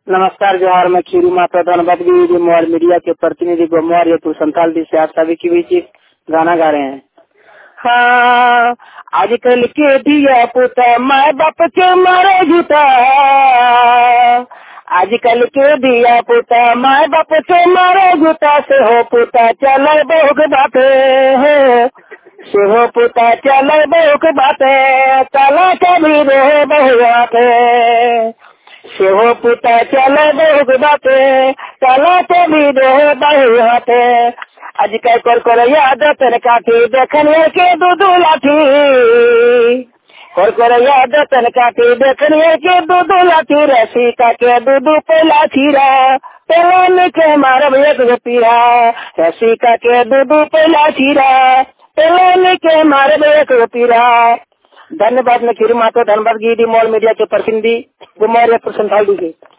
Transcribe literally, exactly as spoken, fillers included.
नमस्कार जोहार, मैं खीरू माता धनबाद मोबाइल मीडिया के प्रतिनिधि गोमवार हेतु संताल दी से आप सभी के बीच एक गाना गा रहे हैं। हाँ, आजकल के दिया पुता माँ बाप के मारे जूता, आजकल के दिया पुता माँ बाप के मारे जूता, से हो पुता चले बहुक बाते से हो पुता चले बहुक बाते, चला कभी रहे बहुआते से हो पुता चले बहुक बाते, चला कभी रहे बहुआते। आजकल कर कर याद तन काठी देखने के दूधू लाठी, कर कर याद तन काठी देखने के दूधू लाठी, रसिका के दूधू पहला छीरा पेलन के मारब एक पीरा, रसिका के दूधू पहला छीरा पेलन के मारब एक पीरा। धन्यवाद। मैं खीरू माता धनबाद गिरी मॉल मीडिया के प्रतिनिधि गुमार संथाल दी।